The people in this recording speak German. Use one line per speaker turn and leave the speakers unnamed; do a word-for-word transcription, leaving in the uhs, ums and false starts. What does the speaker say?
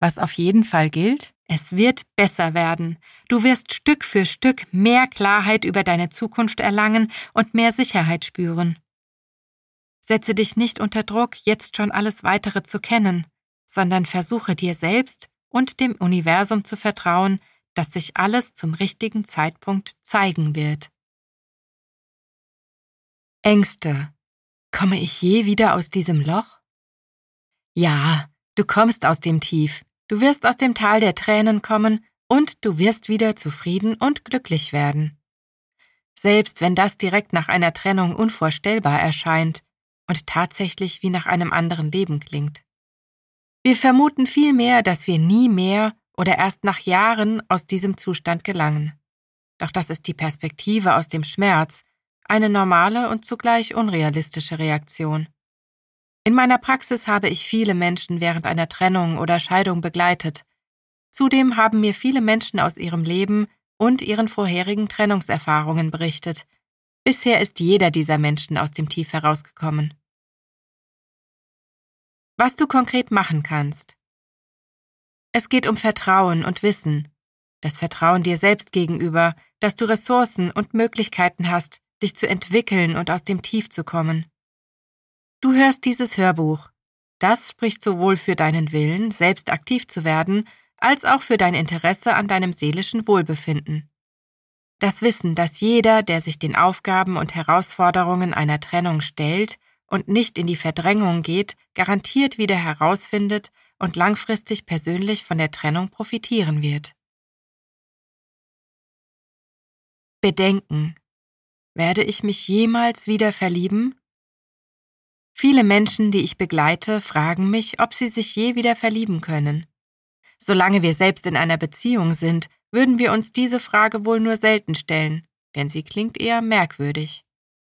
Was auf jeden Fall gilt, es wird besser werden. Du wirst Stück für Stück mehr Klarheit über deine Zukunft erlangen und mehr Sicherheit spüren. Setze dich nicht unter Druck, jetzt schon alles Weitere zu kennen, sondern versuche dir selbst und dem Universum zu vertrauen, dass sich alles zum richtigen Zeitpunkt zeigen wird. Ängste. Komme ich je wieder aus diesem Loch? Ja, du kommst aus dem Tief. Du wirst aus dem Tal der Tränen kommen und du wirst wieder zufrieden und glücklich werden. Selbst wenn das direkt nach einer Trennung unvorstellbar erscheint und tatsächlich wie nach einem anderen Leben klingt. Wir vermuten vielmehr, dass wir nie mehr oder erst nach Jahren aus diesem Zustand gelangen. Doch das ist die Perspektive aus dem Schmerz, eine normale und zugleich unrealistische Reaktion. In meiner Praxis habe ich viele Menschen während einer Trennung oder Scheidung begleitet. Zudem haben mir viele Menschen aus ihrem Leben und ihren vorherigen Trennungserfahrungen berichtet. Bisher ist jeder dieser Menschen aus dem Tief herausgekommen. Was du konkret machen kannst. Es geht um Vertrauen und Wissen. Das Vertrauen dir selbst gegenüber, dass du Ressourcen und Möglichkeiten hast, dich zu entwickeln und aus dem Tief zu kommen. Du hörst dieses Hörbuch. Das spricht sowohl für deinen Willen, selbst aktiv zu werden, als auch für dein Interesse an deinem seelischen Wohlbefinden. Das Wissen, dass jeder, der sich den Aufgaben und Herausforderungen einer Trennung stellt und nicht in die Verdrängung geht, garantiert wieder herausfindet und langfristig persönlich von der Trennung profitieren wird. Bedenken. Werde ich mich jemals wieder verlieben? Viele Menschen, die ich begleite, fragen mich, ob sie sich je wieder verlieben können. Solange wir selbst in einer Beziehung sind, würden wir uns diese Frage wohl nur selten stellen, denn sie klingt eher merkwürdig.